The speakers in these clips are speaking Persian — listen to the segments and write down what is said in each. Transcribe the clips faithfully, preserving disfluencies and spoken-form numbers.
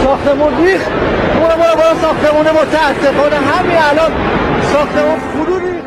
ساختمون ریخت. برو برو برو ساختمون متاسفانه همین الان ساختمون فرو ریخت.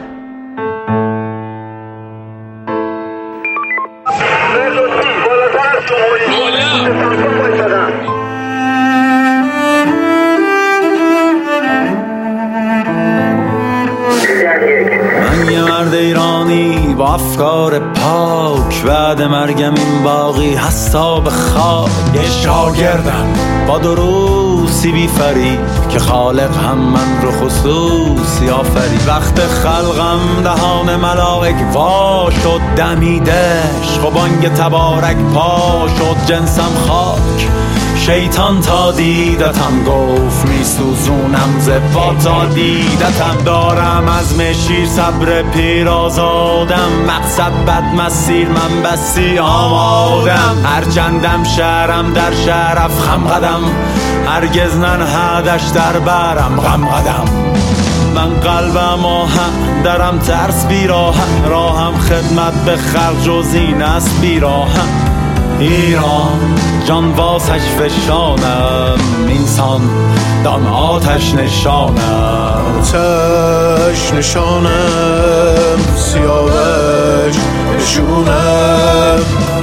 من یه مرد ایرانی با افکار پاک، بعد مرگم این باقی هستا به خاک. یه شاگردم با دروسی بی فرید که خالق هم من رو خصوصی آفرید. وقت خلقم دهان ملائک وا شد دمیدش، خب بانگ تبارک پا شد جنسم خاک. شیطان تا دیدتم گفت میسوزونم زبا تا دیدتم. دارم از مشیر صبر پیر آزادم، مقصد بد مسیر من بسی آمادم. هرچندم شهرم در شرف خم قدم، هرگز ننهدش در برم غم قدم. من قلبم آهن درم ترس بیراهن، راهم خدمت به خلق جز این است بیراهن. ایران جان واسش فشانم، اینسان دان آتش نشانم. آتش نشانم سیاوش نشونم،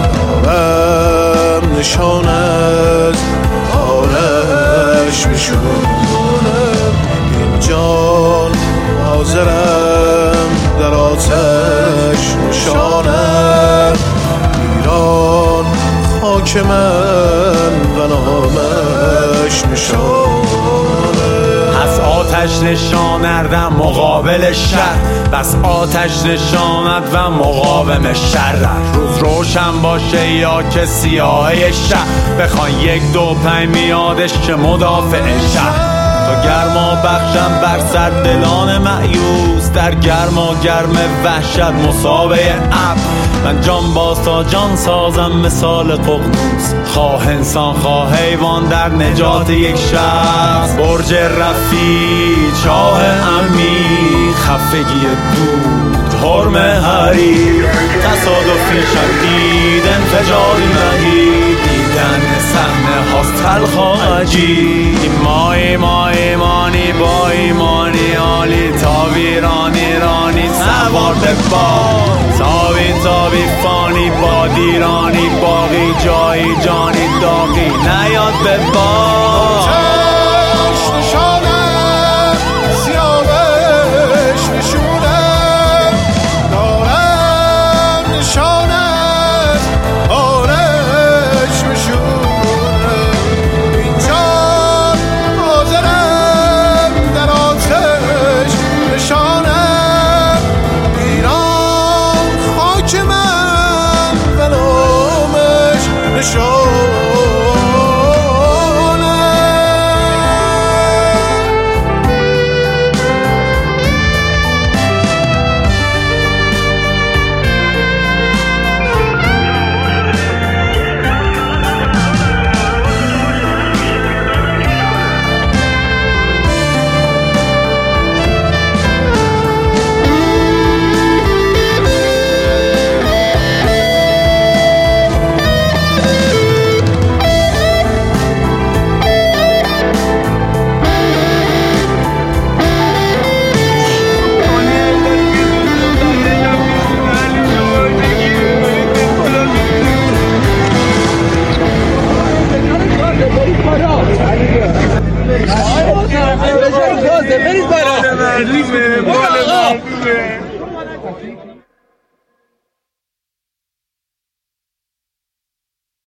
آرم نشان از آرش میشونم. این جان حاضرم در آتش نشانم. ایران خاک من و نامش نشانم. از آتش نشانردم مقابل شر، بس آتش نشاند و مقاوم شر. روز روشن باشه یا که سیاه شهر، بخوان یک دو پنج میادش که مدافع شهر. تا گرما بخشم بر سر دلان مایوس، در گرما گرم وحشت مسابه اب. من جان باز تا جان سازم مثال ققنوس، خواه انسان خواه حیوان در نجات یک شخص. برج رفیع چاه عمیق خفگی دود حرم حریر، تصادفی شدید انفجاری مهید، دیدن صحنه هاست تلخ و عجیب. ما ما ایمانی با ایمانی عالی، تا ویران ایرانی سوار به باد. تابی تابی فانی با دیرانی باقی، جایی جانی داغی نیاد به باد. آتش نشانم سیاوش نشونم، دارم نشان از آرش میشونم. این جان حاضرم در آتش نشانم. ایران خاک من و نامش نشانم. برید برای